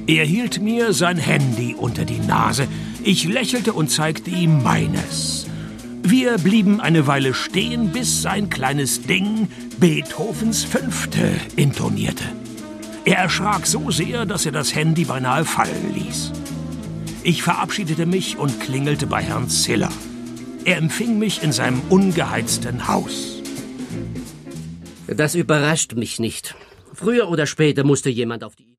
Er hielt mir sein Handy unter die Nase. Ich lächelte und zeigte ihm meines. Wir blieben eine Weile stehen, bis sein kleines Ding Beethovens Fünfte intonierte. Er erschrak so sehr, dass er das Handy beinahe fallen ließ. Ich verabschiedete mich und klingelte bei Herrn Ziller. Er empfing mich in seinem ungeheizten Haus. Das überrascht mich nicht. Früher oder später musste jemand auf die